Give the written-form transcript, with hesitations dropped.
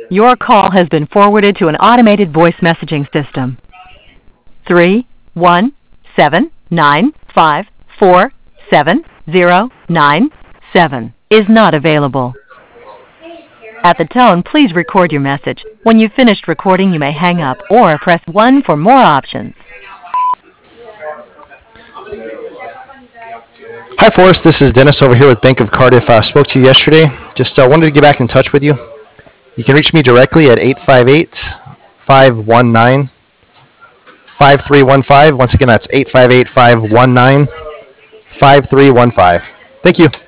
Your call has been forwarded to an automated voice messaging system. 31795477097 is not available. At the tone, please record your message. When you've finished recording, you may hang up or press 1 for more options. Hi, Forrest. This is Dennis over here with Bank of Cardiff. Spoke to you yesterday. Just wanted to get back in touch with you. You can reach me directly at 858-519-5315. Once again, that's 858-519-5315. Thank you.